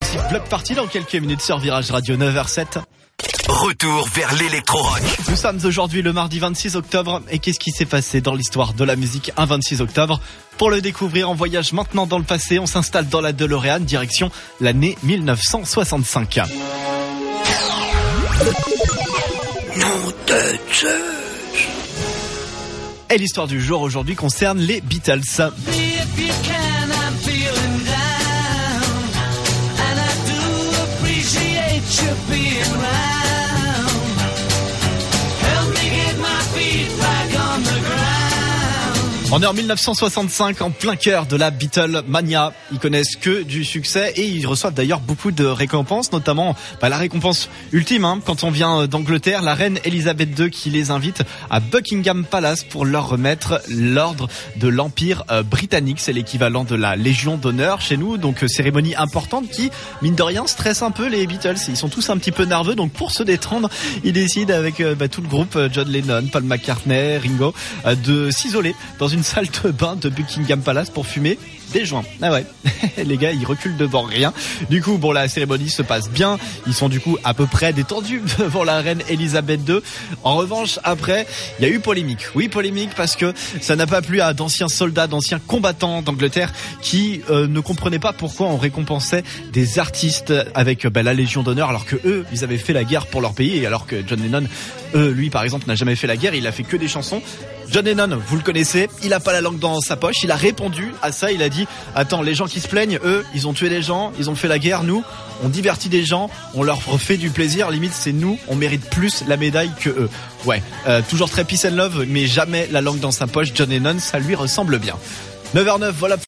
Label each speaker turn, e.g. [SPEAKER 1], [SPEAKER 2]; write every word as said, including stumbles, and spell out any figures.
[SPEAKER 1] classique Block Party dans quelques minutes sur Virage Radio neuf heures sept.
[SPEAKER 2] Retour vers l'électro-rock.
[SPEAKER 1] Nous sommes aujourd'hui le mardi vingt-six octobre et qu'est-ce qui s'est passé dans l'histoire de la musique un vingt-six octobre? Pour le découvrir, on voyage maintenant dans le passé, on s'installe dans la DeLorean, direction l'année mille neuf cent soixante-cinq.
[SPEAKER 2] Nom de Zeus.
[SPEAKER 1] Et l'histoire du jour aujourd'hui concerne les Beatles. On est en mille neuf cent soixante-cinq, en plein cœur de la Beatlemania. Ils connaissent que du succès et ils reçoivent d'ailleurs beaucoup de récompenses, notamment bah, la récompense ultime hein, quand on vient d'Angleterre, la reine Elisabeth deux qui les invite à Buckingham Palace pour leur remettre l'ordre de l'Empire euh, britannique. C'est l'équivalent de la Légion d'honneur chez nous, donc euh, cérémonie importante qui, mine de rien, stresse un peu les Beatles. Ils sont tous un petit peu nerveux, donc pour se détendre, ils décident avec euh, bah, tout le groupe, euh, John Lennon, Paul McCartney, Ringo, euh, de s'isoler dans une salle de bain de Buckingham Palace pour fumer des joints. Ah ouais, les gars, ils reculent devant rien. Du coup, bon, la cérémonie se passe bien. Ils sont du coup à peu près détendus devant la reine Elisabeth deux. En revanche, après, il y a eu polémique. Oui, polémique parce que ça n'a pas plu à d'anciens soldats, d'anciens combattants d'Angleterre qui euh, ne comprenaient pas pourquoi on récompensait des artistes avec bah, la Légion d'honneur alors que eux, ils avaient fait la guerre pour leur pays et alors que John Lennon, eux, lui, par exemple, n'a jamais fait la guerre. Il a fait que des chansons. John Lennon, vous le connaissez, il a pas la langue dans sa poche, il a répondu à ça, il a dit « Attends, les gens qui se plaignent, eux, ils ont tué des gens, ils ont fait la guerre, nous, on divertit des gens, on leur fait du plaisir, limite c'est nous, on mérite plus la médaille que eux. » Ouais, euh, toujours très peace and love, mais jamais la langue dans sa poche, John Lennon, ça lui ressemble bien. neuf heures neuf, voilà.